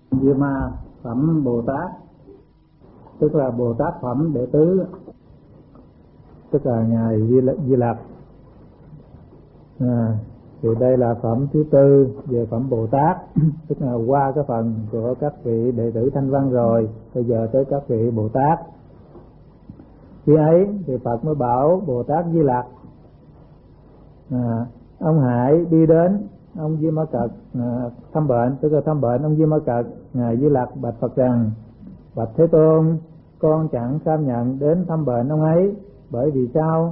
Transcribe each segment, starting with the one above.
Diêm Ma phẩm Bồ Tát, tức là Bồ Tát phẩm đệ tứ, tức là ngài Di Lặc. Thì đây là phẩm thứ tư về phẩm Bồ Tát, tức là qua cái phần của các vị đệ tử Thanh Văn rồi, bây giờ tới các vị Bồ Tát. Khi ấy thì Phật mới bảo Bồ Tát Di Lặc: ông hãy đi đến ông Di Ma Cật thăm bệnh. Tức là thăm bệnh ông Di Ma Cật, ngài Di Lặc bạch Phật rằng: bạch Thế Tôn, con chẳng cam nhận đến thăm bệnh ông ấy. Bởi vì sao?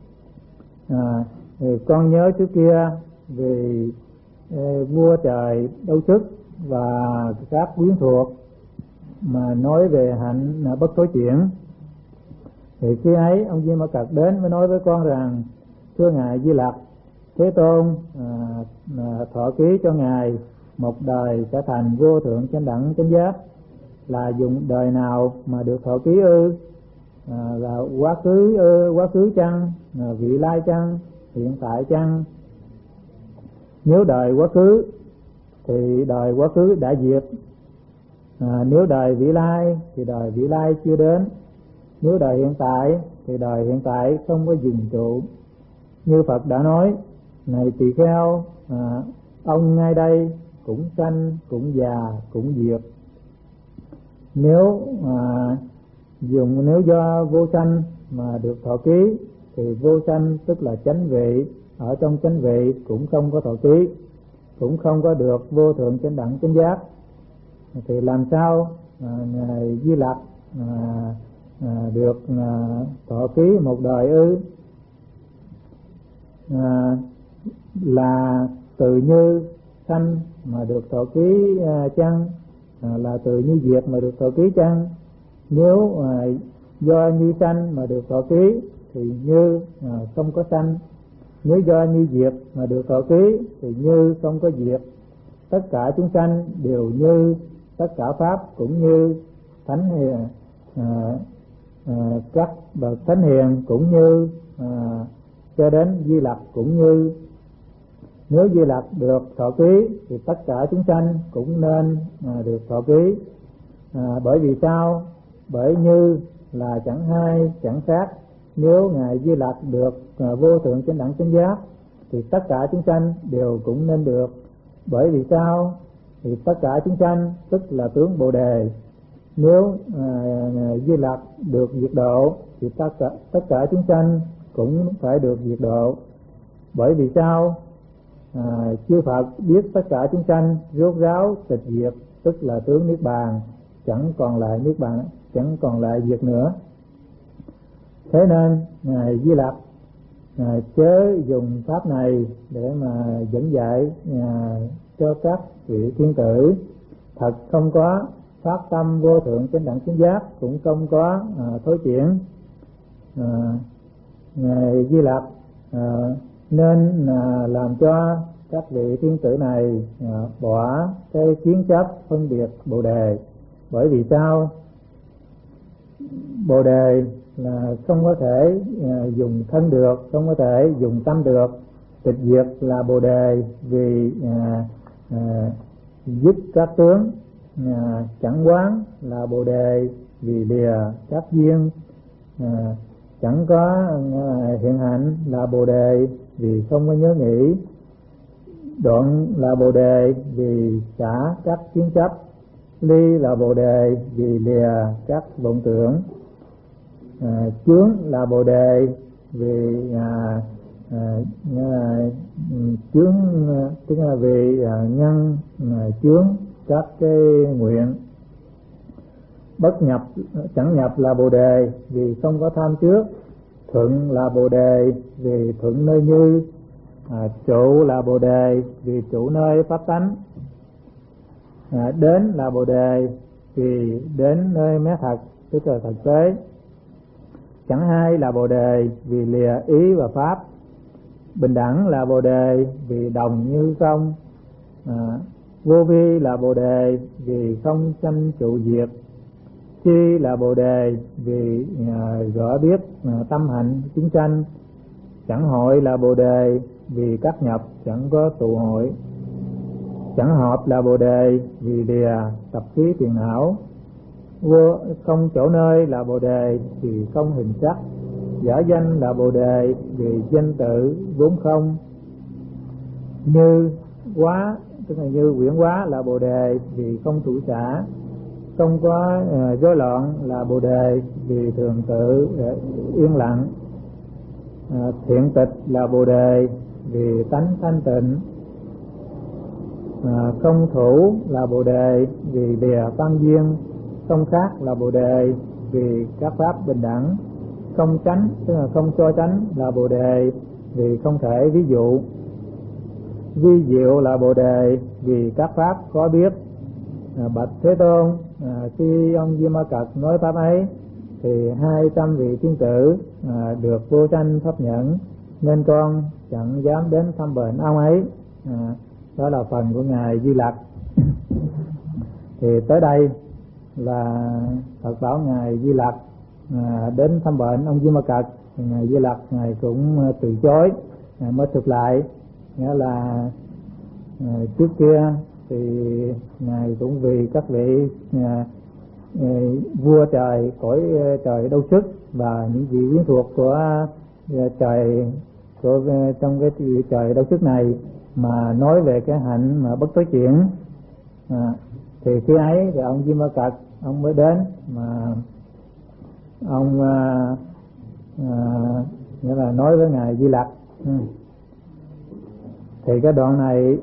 Thì con nhớ trước kia vì vua trời Đấu Sức và các quyến thuộc mà nói về hạnh bất thối chuyển. Thì khi ấy ông Di Ma Cật đến mới nói với con rằng: thưa ngài Di Lặc, Thế Tôn thọ ký cho ngài một đời sẽ thành vô thượng chánh đẳng chánh giác. Là dùng đời nào mà được thọ ký ư? Là quá khứ chăng? Vị lai chăng? Hiện tại chăng? Nếu đời quá khứ thì đời quá khứ đã diệt. Nếu đời vị lai thì đời vị lai chưa đến. Nếu đời hiện tại thì đời hiện tại không có dừng trụ. Như Phật đã nói: này tỳ kheo, ông ngay đây cũng sanh, cũng già, cũng diệt. Nếu do vô sanh mà được thọ ký thì vô sanh tức là chánh vị, ở trong chánh vị cũng không có thọ ký, cũng không có được vô thượng chánh đẳng chánh giác. Thì làm sao ngài Di Lặc được thọ ký một đời ư? Là từ như sanh mà được thọ ký chăng? Là từ như diệt mà được thọ ký chăng? Nếu do như sanh mà được thọ ký thì như không có sanh. Nếu do như diệt mà được thọ ký thì như không có diệt. Tất cả chúng sanh đều như, tất cả pháp cũng như, thánh hiền các bậc thánh hiền cũng như, cho đến Di Lặc cũng như. Nếu Di Lặc được thọ ký thì tất cả chúng sanh cũng nên được thọ ký. Bởi vì sao? Bởi như là chẳng hai chẳng khác. Nếu ngài Di Lặc được vô thượng chánh đẳng chánh giác thì tất cả chúng sanh đều cũng nên được. Bởi vì sao? Thì tất cả chúng sanh tức là tướng Bồ Đề. Nếu Di Lặc được diệt độ thì tất cả chúng sanh cũng phải được diệt độ. Bởi vì sao? Chư Phật biết tất cả chúng sanh rốt ráo tịch diệt, tức là tướng niết bàn, chẳng còn lại niết bàn, chẳng còn lại diệt nữa. Thế nên ngài Di Lặc chớ dùng pháp này để mà dẫn dạy cho các vị thiên tử. Thật không có phát tâm vô thượng chánh đẳng chánh giác, cũng không có thối chuyển. Ngài Di Lặc nên làm cho các vị thiên tử này bỏ cái kiến chấp phân biệt Bồ Đề. Bởi vì sao? Bồ Đề là không có thể dùng thân được, không có thể dùng tâm được. Tịch diệt là Bồ Đề vì dứt các tướng. Chẳng quán là Bồ Đề vì lìa các duyên. Chẳng có hiện hạnh là Bồ Đề vì không có nhớ nghĩ. Đoạn là Bồ Đề vì xả các kiến chấp. Ly là Bồ Đề vì lìa các vọng tưởng. Chướng là Bồ Đề vì chướng, tức là vì nhân chướng các cái nguyện. Bất nhập, chẳng nhập là Bồ Đề vì không có tham trước. Thuận là Bồ Đề vì thuận nơi như. Trụ là Bồ Đề vì trụ nơi pháp tánh. Đến là Bồ Đề vì đến nơi mé thật, tức là thực tế. Chẳng hai là Bồ Đề vì lìa ý và pháp. Bình đẳng là Bồ Đề vì đồng như không. Vô vi là Bồ Đề vì không sanh trụ diệt. Chi là Bồ Đề vì rõ biết tâm hạnh chúng sanh. Chẳng hội là Bồ Đề vì các nhập chẳng có tụ hội. chẳng hợp là bồ đề vì lìa tập khí phiền não. Vô không chỗ nơi là bồ đề vì không hình sắc. Giả danh là bồ đề vì danh tự vốn không. Như quá, tức là như quyển hóa là bồ đề vì không thủ xả. Không có rối loạn là bồ đề vì thường tự yên lặng. Thiện tịch là bồ đề vì tánh thanh tịnh. Không thủ là bồ đề vì lìa văn duyên. Không khác là bồ đề vì các pháp bình đẳng. Không tránh, tức là không cho tránh là bồ đề vì không thể ví dụ. Vi diệu là bồ đề vì các pháp có biết. Bạch Thế Tôn, khi ông Di Ma Cật nói pháp ấy thì 200 vị thiên tử được vô tranh pháp nhẫn, nên con chẳng dám đến thăm bệnh ông ấy. Đó là phần của ngài Di Lặc. Thì tới đây là Phật bảo ngài Di Lặc đến thăm bệnh ông Di Ma Cật, thì ngài Di Lặc ngài cũng từ chối, ngài mới thực lại, nghĩa là trước kia thì ngài cũng vì các vị vua trời cõi trời Đâu Sức và những vị quyến thuộc của trời của trong cái trời Đâu Sức này mà nói về cái hạnh mà bất tối chuyển. Thì khi ấy thì ông Di Ma Cật ông mới đến mà ông nghĩa là nói với ngài Di Lặc. Thì cái đoạn này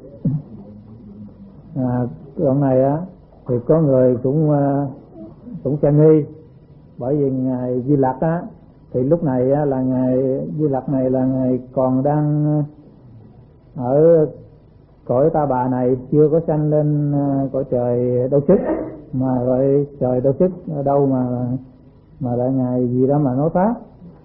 á thì có người cũng tranh nghi, bởi vì ngài Di Lặc á thì lúc này á, là ngài Di Lặc này là ngài còn đang ở cõi Ta Bà này, chưa có sanh lên cõi trời Đâu Sức, mà gọi trời Đâu Sức ở đâu mà lại ngài gì đó mà nói pháp.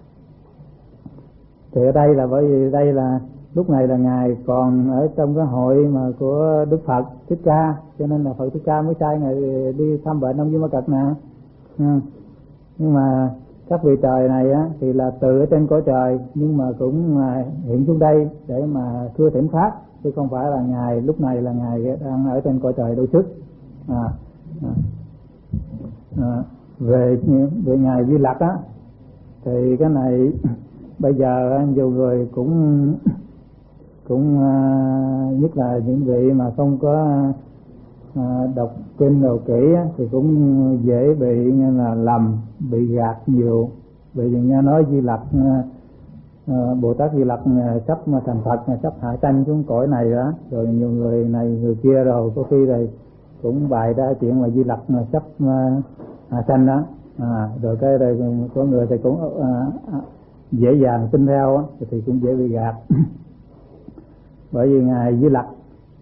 Thì ở đây là bởi vì đây là lúc này là ngài còn ở trong cái hội mà của Đức Phật Thích Ca, cho nên là Phật Thích Ca mới sai ngài đi thăm bệnh ông Di Ma Cật nè. Nhưng mà các vị trời này á thì là từ ở trên cõi trời, nhưng mà cũng hiện xuống đây để mà thưa thỉnh pháp, chứ không phải là ngài lúc này là ngài đang ở trên cõi trời Đâu Sức. Về ngài Di Lặc á thì cái này bây giờ nhiều người cũng nhất là những vị mà không có đọc kinh đồ kỹ thì cũng dễ bị như là lầm, bị gạt nhiều. Bởi vì nghe nói Di Lặc, Bồ Tát Di Lặc sắp thành Phật, sắp hạ sanh xuống cõi này đó, rồi nhiều người này người kia rồi có khi rồi cũng bày ra chuyện mà Di Lặc sắp hạ sanh đó. Rồi cái đây có người thì cũng dễ dàng tin theo thì cũng dễ bị gạt. Bởi vì ngài Di Lặc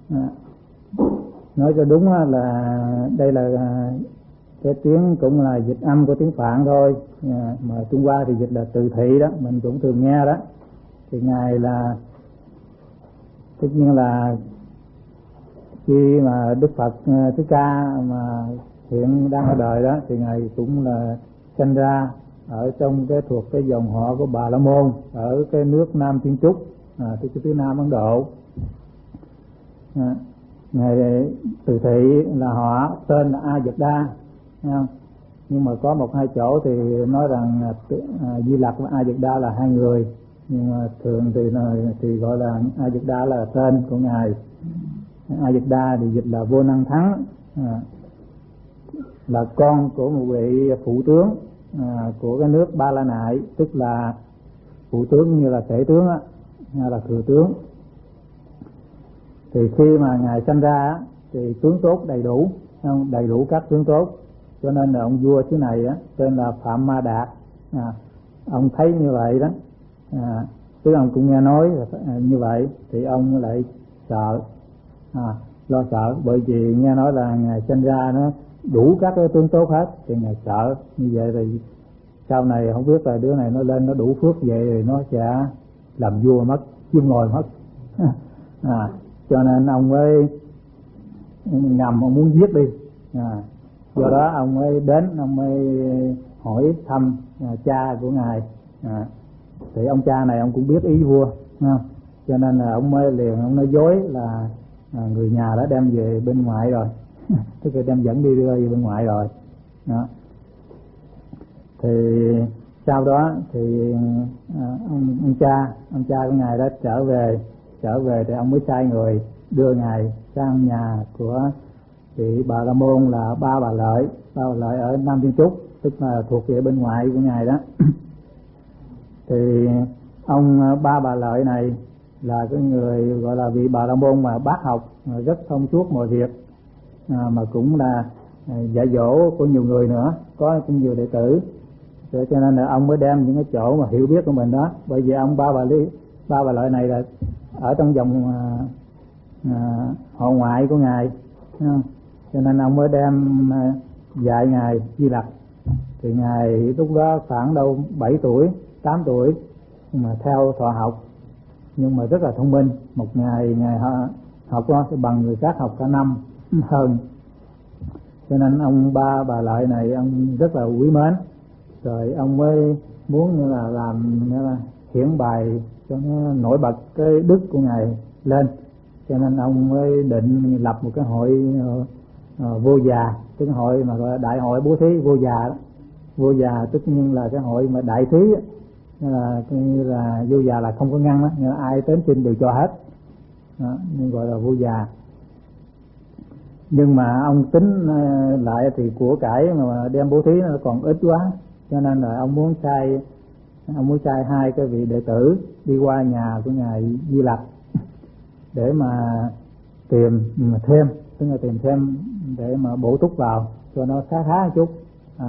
nói cho đúng là đây là cái tiếng cũng là dịch âm của tiếng Phạn thôi, mà Trung Hoa thì dịch là Từ Thị đó, mình cũng thường nghe đó. Thì ngài là tất nhiên là khi mà Đức Phật Thích Ca mà hiện đang ở đời đó thì ngài cũng là sinh ra ở trong cái thuộc cái dòng họ của Bà La Môn ở cái nước Nam Thiên Trúc, tức phía Nam Ấn Độ. Ngài Từ Thị là họ tên là A Dật Đa, nhưng mà có một hai chỗ thì nói rằng Di Lặc và A Dật Đa là hai người, nhưng mà thường thì gọi là A Dật Đa là tên của ngài. A Dật Đa thì dịch là vô năng thắng, là con của một vị phụ tướng của cái nước Ba La Nại, tức là phụ tướng như là tể tướng á, hay là thừa tướng. Thì khi mà ngài sanh ra thì tướng tốt đầy đủ, đầy đủ các tướng tốt, cho nên là ông vua xứ này tên là Phạm Ma Đạt. Ông thấy như vậy đó, tức ông cũng nghe nói như vậy thì ông lại sợ, lo sợ, bởi vì nghe nói là ngài sinh ra nó đủ các cái tướng tốt hết, thì ngài sợ như vậy thì sau này không biết là đứa này nó lên nó đủ phước vậy thì nó sẽ làm vua mất, chiêm ngồi mất. Cho nên ông mới ngầm ông muốn giết đi. Do đó ông mới đến, ông mới hỏi thăm cha của ngài. Thì ông cha này ông cũng biết ý vua, cho nên là ông mới liền ông nói dối là người nhà đã đem về bên ngoại rồi tức là đem dẫn đi đưa về bên ngoại rồi đó. Thì sau đó thì ông cha của ngài đã trở về thì ông mới sai người đưa ngài sang nhà của vị Bà La Môn là Ba Bà Lợi ở Nam Thiên Trúc, tức là thuộc về bên ngoại của ngài đó. Thì ông Ba Bà Lợi này là cái người gọi là vị Bà La Môn mà bác học, rất thông suốt mọi việc, mà cũng là dạy dỗ của nhiều người nữa, có cũng nhiều đệ tử. Cho nên là ông mới đem những cái chỗ mà hiểu biết của mình đó, bởi vì ông Ba Bà Lợi này là ở trong dòng họ ngoại của ngài, cho nên ông mới đem dạy ngài Di Lặc. Thì ngài lúc đó khoảng đâu 7 tuổi 8 tuổi mà theo thọ học, nhưng mà rất là thông minh. Một ngày học đó thì bằng người khác học cả năm hơn, cho nên ông Ba Bà Lợi này ông rất là quý mến. Rồi ông mới muốn như là làm như là hiển bày cho nó nổi bật cái đức của ngài lên, cho nên ông mới định lập một cái hội vô già, tức là hội mà gọi là đại hội bố thí vô già đó. Vô già tất nhiên là cái hội mà đại thí, như là vô già là không có ngăn đó, như là ai đến xin đều cho hết đó, nên gọi là vô già. Nhưng mà ông tính lại thì của cải mà đem bố thí nó còn ít quá, cho nên là ông muốn sai hai cái vị đệ tử đi qua nhà của ngài Di Lặc để mà tìm thêm, tức là tìm thêm để mà bổ túc vào cho nó khá một chút.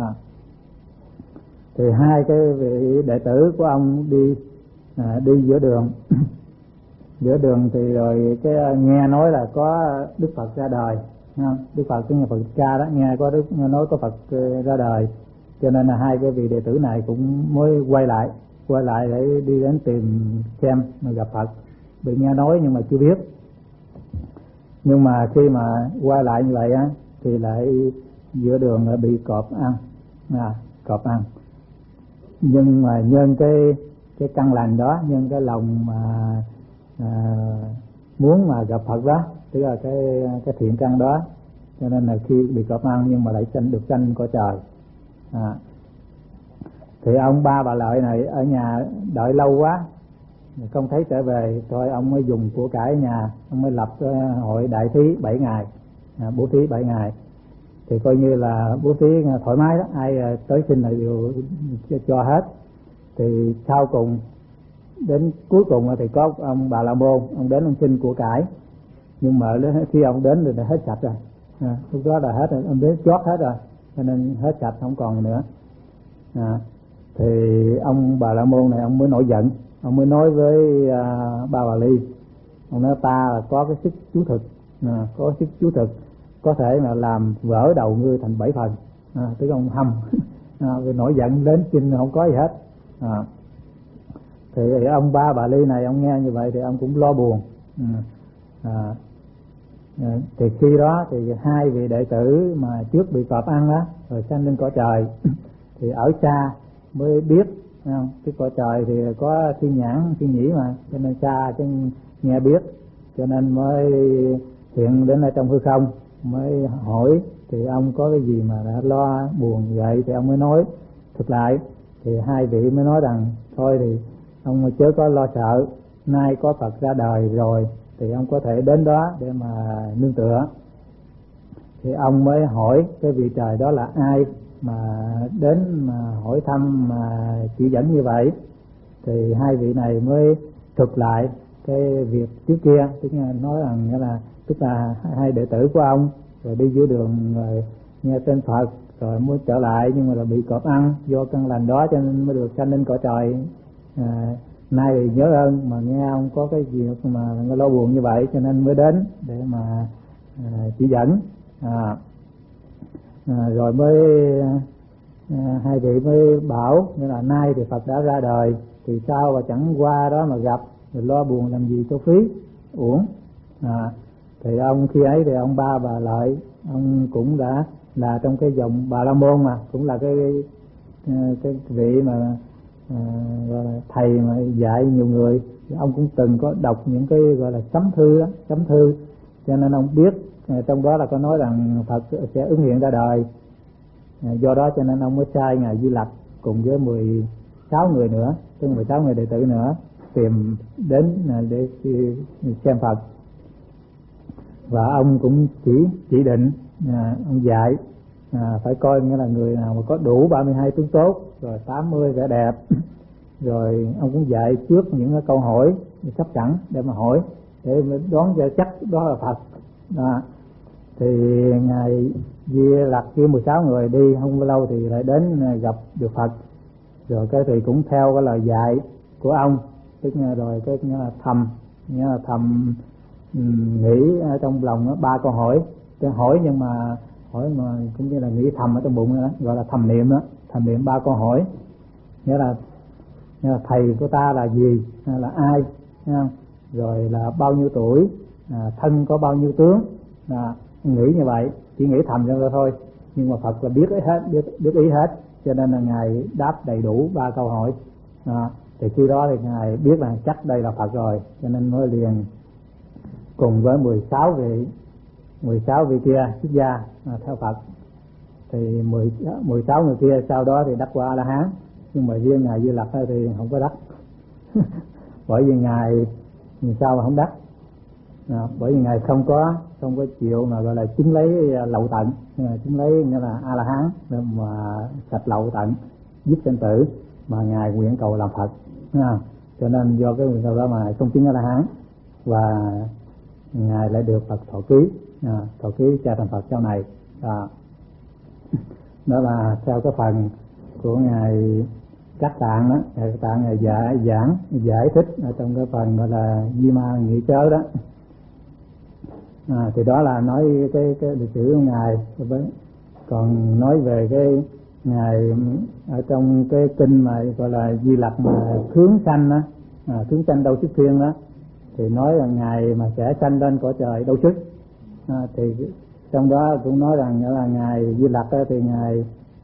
Thì hai cái vị đệ tử của ông đi giữa đường giữa đường thì rồi cái nghe nói là có Đức Phật ra đời, Đức Phật cái nhà Phật ca đó, nghe nói có Phật ra đời, cho nên là hai cái vị đệ tử này cũng mới quay lại để đi đến tìm xem mà gặp Phật. Bị nghe nói nhưng mà chưa biết. Nhưng mà khi mà quay lại như vậy á thì lại giữa đường lại bị cọp ăn. Nhưng mà nhân cái căn lành đó, nhân cái lòng mà muốn mà gặp Phật đó, tức là cái thiện căn đó, cho nên là khi bị cọp ăn nhưng mà lại được sanh cõi trời. Thì ông Ba Bà Lợi này ở nhà đợi lâu quá không thấy trở về, thôi ông mới dùng của cải nhà, ông mới lập hội đại thí 7 ngày, bố thí 7 ngày, thì coi như là bố thí thoải mái đó, ai tới xin là đều cho hết. Thì sau cùng đến cuối cùng thì có ông Bà La Môn, ông đến ông xin của cải, nhưng mà khi ông đến thì đã hết sạch rồi, lúc đó là hết rồi, ông đến chót hết rồi, cho nên hết sạch không còn nữa. Thì ông Bà La Môn này ông mới nổi giận, ông mới nói với Ba Bà Ly, ông nói ta là có cái sức chú thực, có thể là làm vỡ đầu ngươi thành 7 phần, tức ông hâm vì nổi giận đến xin không có gì hết. Thì ông Ba Bà Ly này ông nghe như vậy thì ông cũng lo buồn. Thì khi đó thì hai vị đệ tử mà trước bị cọp ăn đó rồi sanh lên cõi trời thì ở xa mới biết, cái cõi trời thì có thiên nhãn thiên nhĩ mà, cho nên xa chứ nghe biết, cho nên mới hiện đến ở trong hư không mới hỏi thì ông có cái gì mà đã lo buồn vậy, thì ông mới nói thực lại. Thì hai vị mới nói rằng thôi thì ông chớ có lo sợ, nay có Phật ra đời rồi thì ông có thể đến đó để mà nương tựa. Thì ông mới hỏi cái vị trời đó là ai mà đến mà hỏi thăm mà chỉ dẫn như vậy. Thì hai vị này mới thực lại cái việc trước kia, tức là nói rằng là tức là hai đệ tử của ông rồi đi giữa đường rồi nghe tên Phật rồi muốn trở lại, nhưng mà là bị cọp ăn, do căn lành đó cho nên mới được sanh lên cõi trời. Nay thì nhớ ơn mà nghe ông có cái việc mà lo buồn như vậy, cho nên mới đến để mà chỉ dẫn. Rồi mới hai vị mới bảo nghĩa là nay thì Phật đã ra đời thì sao mà chẳng qua đó mà gặp, rồi lo buồn làm gì cho phí uổng. Thì ông khi ấy thì ông Ba Bà Lợi ông cũng đã là trong cái dòng Bà La Môn, mà cũng là cái vị mà gọi là thầy mà dạy nhiều người. Ông cũng từng có đọc những cái gọi là sấm thư, cho cho nên ông biết trong đó là có nói rằng Phật sẽ ứng hiện ra đời. Do đó cho nên ông mới sai ngài Di Lặc cùng với 16 người nữa, tức 16 người đệ tử nữa tìm đến để xem Phật. Và ông cũng chỉ định ông dạy phải coi nghĩa là người nào mà có đủ 32 tướng tốt rồi 80 vẻ đẹp. Rồi ông cũng dạy trước những cái câu hỏi sắp sẵn để mà hỏi, để đoán cho chắc đó là Phật. Thì ngài Di Lặc kia 16 người đi không bao lâu thì lại đến gặp được Phật. Rồi cái thì cũng theo cái lời dạy của ông, tức là rồi cái nghĩa là thầm nghĩ ở trong lòng 3 câu hỏi. Cái hỏi nhưng mà hỏi mà cũng như là nghĩ thầm ở trong bụng đó, gọi là thầm niệm đó, thầm niệm 3 câu hỏi. Nghĩa là thầy của ta là gì, là ai, rồi là bao nhiêu tuổi, thân có bao nhiêu tướng, nghĩ như vậy, chỉ nghĩ thầm cho thôi. Nhưng mà Phật là biết ý hết, cho nên là ngài đáp đầy đủ 3 câu hỏi. Thì khi đó thì ngài biết là chắc đây là Phật rồi, cho nên mới liền cùng với 16 vị kia xuất gia theo Phật. Thì 16 người kia sau đó thì đắc quả A La Hán, nhưng mà riêng ngài Di Lặc thì không có đắc. Bởi vì ngài sao mà không đắc? Bởi vì ngài không có chịu mà gọi là chứng lấy lậu tận, chứng lấy nghĩa là A La Hán mà sạch lậu tận, giết sinh tử, mà ngài nguyện cầu làm Phật. Cho nên do cái nguyện cầu đó mà không chứng A La Hán, và ngài lại được Phật thọ ký cha thành Phật sau này. Đó là theo cái phần của ngài Các Tạng đó. Ngài Các Tạng ngài giải thích ở trong cái phần gọi là Di Ma Nghị Chớ đó. Thì đó là nói cái lịch sử của ngài. Còn nói về cái ngài ở trong cái kinh mà gọi là Di Lặc mà hướng sanh đó, hướng sanh Đâu Xuất Thiên đó, thì nói là ngài mà sẽ sanh lên cõi trời Đâu Xuất. Thì trong đó cũng nói rằng là ngài Di Lặc thì ngài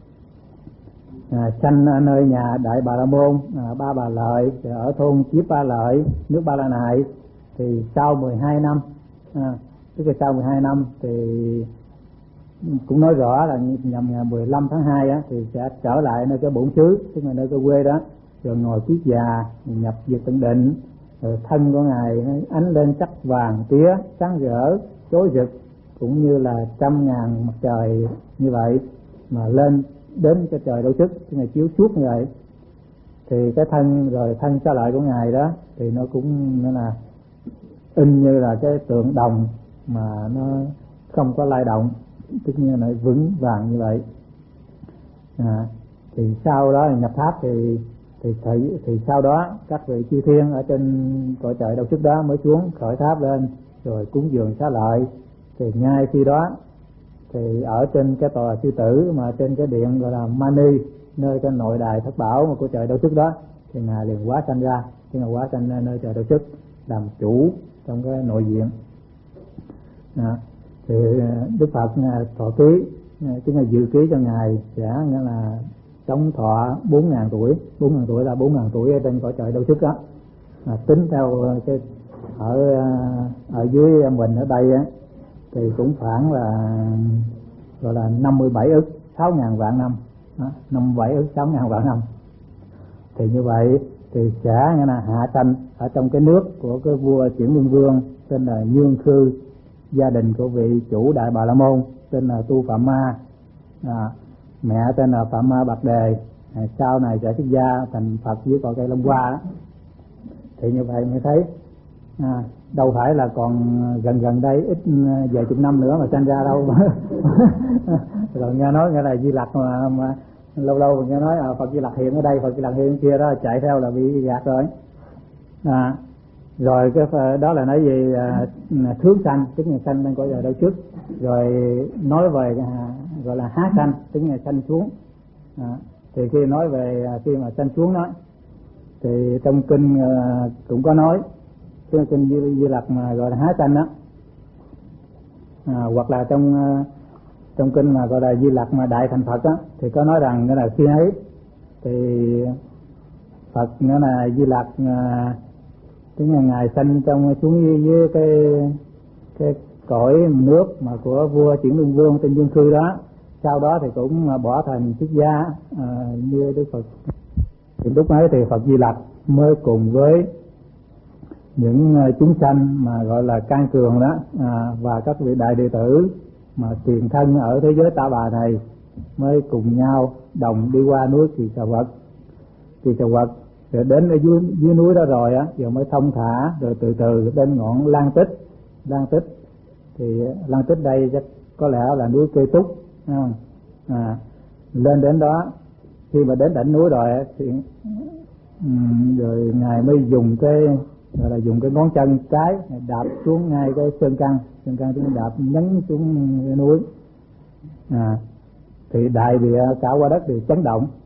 sanh ở nơi nhà Đại Bà La Môn, Ba Bà Lợi, ở thôn Chiếp Ba Lợi, nước Ba La Nại. Thì sau 12 năm, tức là sau 12 năm thì cũng nói rõ là nhằm ngày 15 tháng 2 á, thì sẽ trở lại nơi cái bổn xứ, tức là nơi cái quê đó, rồi ngồi kiết già, nhập diệt tận định. Rồi thân của ngài ánh lên sắc vàng tía sáng rỡ chói rực, cũng như là 100.000 mặt trời như vậy, mà lên đến cái trời Đâu Xuất, tức là chiếu suốt như vậy. Thì cái thân xá lợi của ngài đó thì nó cũng nó là in như là cái tượng đồng mà nó không có lay động, tức như là vững vàng như vậy. Thì sau đó nhập tháp thì sau đó các vị chư thiên ở trên cõi trời Đâu Xuất đó mới xuống khởi tháp lên rồi cúng dường xá lợi. Thì ngay khi đó thì ở trên cái tòa sư tử mà trên cái điện gọi là Mani, nơi cái nội đài thất bảo mà của trời Đâu Xuất đó, thì ngài liền hóa sanh ra, tức là hóa sanh nơi trời Đâu Xuất làm chủ trong cái nội viện. Thì Đức Phật thọ ký, tức là dự ký cho ngài sẽ nghĩa là sống thọ 4.000 tuổi. 4.000 tuổi là 4.000 tuổi ở trên cõi trời Đâu Xuất đó. Tính theo cái ở dưới mình ở đây á, thì cũng khoảng là gọi là 57 ức 6.000 vạn năm, 57 ức 6.000 vạn năm. Thì như vậy thì sẽ nghĩa là hạ sanh ở trong cái nước của cái vua Chuyển Luân Vương tên là Dương Khư, gia đình của vị chủ Đại Bà La Môn tên là Tu Phạm Ma, mẹ tên là Phạm Ma Bạc Đề, sau này sẽ xuất gia thành Phật dưới cội cây Long Hoa đó. Thì như vậy mới thấy đâu phải là còn gần đây ít vài chục năm nữa mà sanh ra đâu. Rồi nghe nói nghĩa là Di Lặc mà lâu nghe nói Phật Di Lặc hiện ở đây, Phật Di Lặc hiện ở kia đó, chạy theo là bị gạt rồi. Rồi cái đó là nói về thướng sanh, tức là sanh lên cõi trời Đâu Xuất. Rồi nói về gọi là há sanh, tức là sanh xuống. Thì khi nói về khi mà sanh xuống đó, thì trong kinh cũng có nói, cái kinh Di Lặc mà gọi là há sanh đó, hoặc là trong kinh mà gọi là Di Lặc mà đại thành Phật đó, thì có nói rằng nghĩa là khi ấy thì Phật nghĩa là Di Lặc tức là ngài sanh trong xuống dưới cõi nước mà của vua Chuyển Lương Vương tên Dương Khư đó, sau đó thì cũng bỏ thành xuất gia như Đức Phật. Thì lúc ấy thì Phật Di Lặc mới cùng với những chúng sanh mà gọi là can cường đó và các vị đại đệ tử mà tiền thân ở thế giới Ta Bà này mới cùng nhau đồng đi qua núi Kỳ Xà Vật. Kỳ Xà Vật rồi đến ở dưới núi đó rồi á, giờ mới thông thả rồi từ từ đến ngọn Lan Tích. Lan Tích thì Lan Tích đây chắc có lẽ là núi Kê Túc, không? Lên đến đó, khi mà đến đỉnh núi rồi thì rồi ngài mới dùng cái gọi là dùng cái ngón chân cái đạp xuống ngay cái sơn căn chúng đạp nhấn xuống cái núi, thì đại địa cả quả đất đều chấn động,